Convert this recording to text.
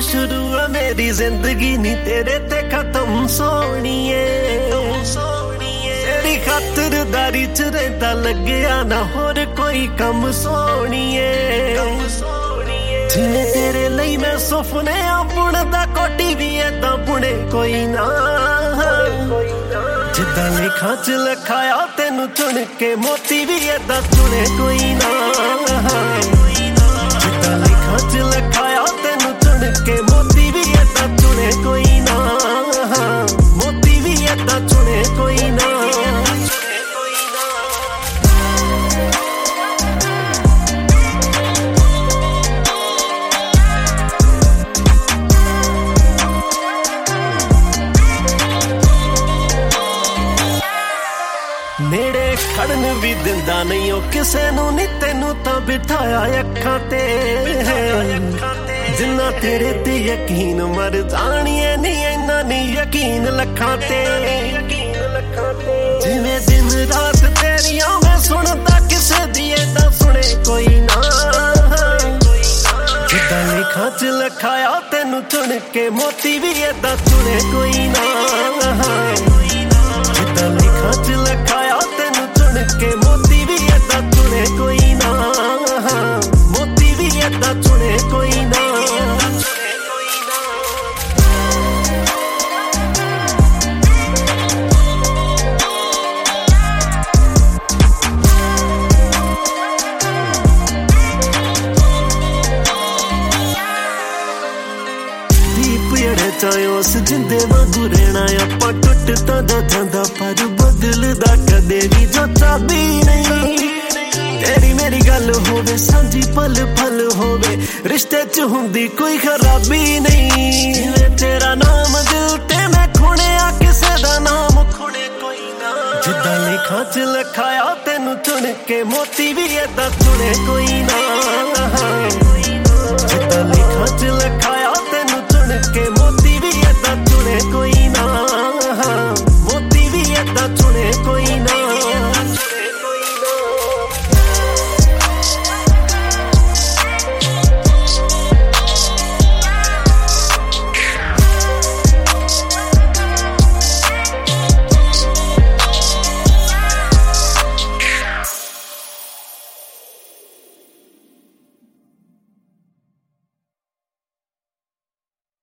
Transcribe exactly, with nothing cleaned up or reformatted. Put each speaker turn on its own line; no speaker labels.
शुरू है मेरी जिंदगी नी तेरे ते खत्म सोनिए तेरी खातिरदारी च रहता लग्या ना होर कोई कम सोनिए जिवें तेरे लई मैं सुपने बुणदा कोटी भी ऐदां बुणे कोई ना जिद्दां लेखां च लिखाया तेनू चुन के मोती भी ऐदां चुने कोई ना जिद्दां लेखां च लिखाया तेनू चुन के मोती भी ऐदां चुने कोई ना मोती भी ऐदां चुने कोई ना नेड़े खड़न भी दिंदा नहीं ओ किसे नू नी तेनू तां बिठाया अखां ते जिन्ना तेरे ते यकीन मर जानिए नी इन्ना नी यकीन लखां ते जिवें दिन रात तेरियां मैं सुनदा किसे दी तां सुने कोई ना जिद्दां लेखां च लिखाया तेनू चुन के मोती भी ऐदां चुने कोई ना जिद्दां लेखां च लिखाया तेनू चुन के मोती भी ऐदां चुने कोई ना मोती भी ऐदां चुने कोई ना चाहे उस जिंदे वांगू रहना आपां टुटदा दा जांदा पर बदलदा कदे भी जो चाबी नहीं तेरी मेरी गल होवे सांझी पल पल होवे रिश्ते च हुंदी कोई खराबी नहीं जिवें तेरा नाम दिल ते मैं खुणिया किसे दा नाम खुणे कोई ना जिद्दां लेखां च लिखाया तेनू चुन के मोती भी ऐदां चुने कोई ना